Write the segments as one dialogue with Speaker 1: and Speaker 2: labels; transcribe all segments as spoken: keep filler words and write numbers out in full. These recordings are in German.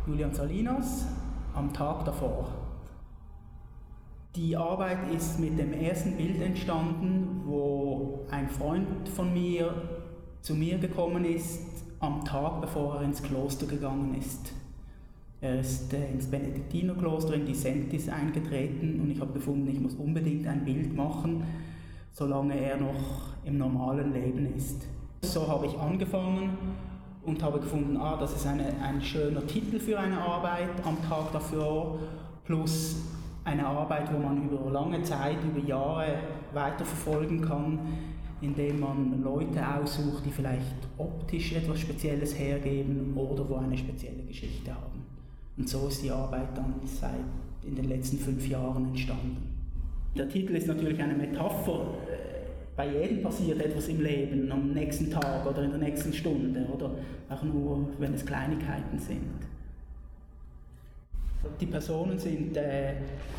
Speaker 1: Julian Salinas, am Tag davor. Die Arbeit ist mit dem ersten Bild entstanden, wo ein Freund von mir zu mir gekommen ist, am Tag bevor er ins Kloster gegangen ist. Er ist äh, ins Benediktinerkloster in die Sentis eingetreten und ich habe gefunden, ich muss unbedingt ein Bild machen, solange er noch im normalen Leben ist. So habe ich angefangen und habe gefunden, ah, das ist eine, ein schöner Titel für eine Arbeit am Tag dafür, plus eine Arbeit, wo man über lange Zeit, über Jahre weiterverfolgen kann, indem man Leute aussucht, die vielleicht optisch etwas Spezielles hergeben oder wo eine spezielle Geschichte haben. Und so ist die Arbeit dann seit in den letzten fünf Jahren entstanden. Der Titel ist natürlich eine Metapher. Bei jedem passiert etwas im Leben, am nächsten Tag oder in der nächsten Stunde oder auch nur, wenn es Kleinigkeiten sind. Die Personen sind äh,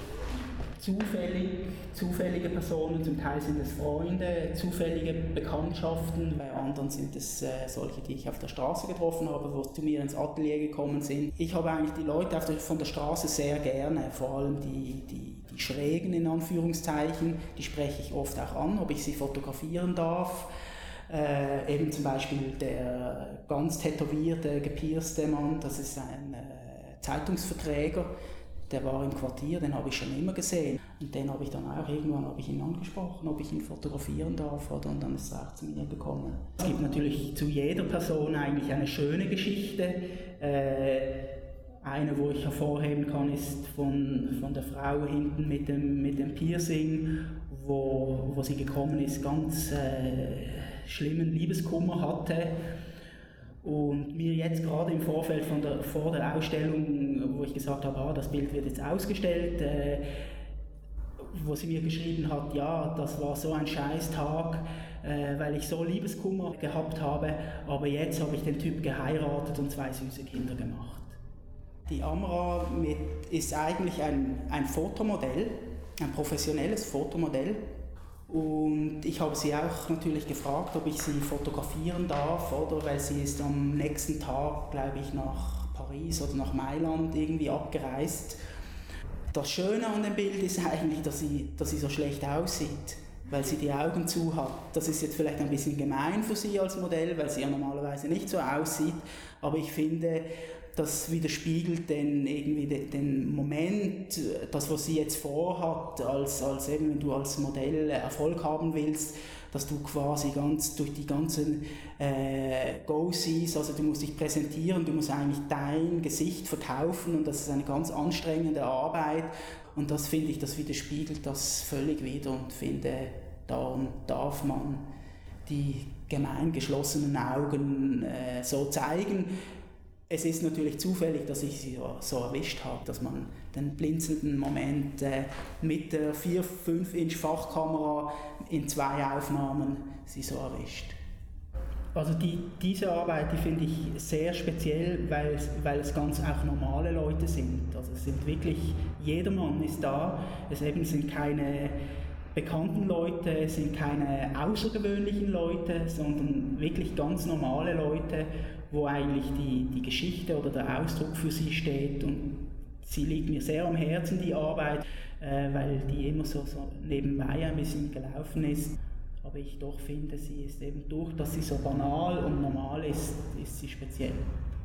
Speaker 1: zufällig, zufällige Personen, zum Teil sind es Freunde, zufällige Bekanntschaften, bei anderen sind es äh, solche, die ich auf der Straße getroffen habe, wo zu mir ins Atelier gekommen sind. Ich habe eigentlich die Leute auf der, von der Straße sehr gerne, vor allem die, die, die Schrägen in Anführungszeichen, die spreche ich oft auch an, ob ich sie fotografieren darf. Äh, eben zum Beispiel der ganz tätowierte, gepierste Mann, das ist ein äh, Zeitungsverträger, der war im Quartier, den habe ich schon immer gesehen. Und den habe ich dann auch irgendwann habe ich ihn angesprochen, ob ich ihn fotografieren darf, oder? Und dann ist er auch zu mir gekommen. Es gibt natürlich zu jeder Person eigentlich eine schöne Geschichte. Äh, eine, wo ich hervorheben kann, ist von, von der Frau hinten mit dem, mit dem Piercing, wo, wo sie gekommen ist, ganz äh, schlimmen Liebeskummer hatte. Und mir jetzt gerade im Vorfeld von der, vor der Ausstellung, wo ich gesagt habe, ah, das Bild wird jetzt ausgestellt, äh, wo sie mir geschrieben hat, ja, das war so ein Scheißtag, äh, weil ich so Liebeskummer gehabt habe, aber jetzt habe ich den Typ geheiratet und zwei süße Kinder gemacht. Die Amra mit, ist eigentlich ein, ein Fotomodell, ein professionelles Fotomodell. Und ich habe sie auch natürlich gefragt, ob ich sie fotografieren darf, oder? Weil sie ist am nächsten Tag, glaube ich, nach Paris oder nach Mailand irgendwie abgereist. Das Schöne an dem Bild ist eigentlich, dass sie, dass sie so schlecht aussieht, weil sie die Augen zu hat. Das ist jetzt vielleicht ein bisschen gemein für sie als Modell, weil sie ja normalerweise nicht so aussieht, aber ich finde, das widerspiegelt den, irgendwie den, den Moment, das, was sie jetzt vorhat, als, als eben, wenn du als Modell Erfolg haben willst, dass du quasi ganz durch die ganzen äh, Goals siehst, also du musst dich präsentieren, du musst eigentlich dein Gesicht verkaufen und das ist eine ganz anstrengende Arbeit und das finde ich, das widerspiegelt das völlig wieder und finde, darum darf man die gemein geschlossenen Augen äh, so zeigen. Es ist natürlich zufällig, dass ich sie so erwischt habe, dass man den blinzelnden Moment äh, mit der vier bis fünf Inch Fachkamera in zwei Aufnahmen sie so erwischt. Also die, diese Arbeit, die finde ich sehr speziell, weil es, weil es ganz auch normale Leute sind. Also es sind wirklich, jedermann ist da, es eben sind keine bekannten Leute, es sind keine außergewöhnlichen Leute, sondern wirklich ganz normale Leute, wo eigentlich die, die Geschichte oder der Ausdruck für sie steht. Und sie liegt mir sehr am Herzen, die Arbeit, äh, weil die immer so, so nebenbei ein bisschen gelaufen ist. Aber ich doch finde, sie ist eben durch, dass sie so banal und normal ist, ist sie speziell.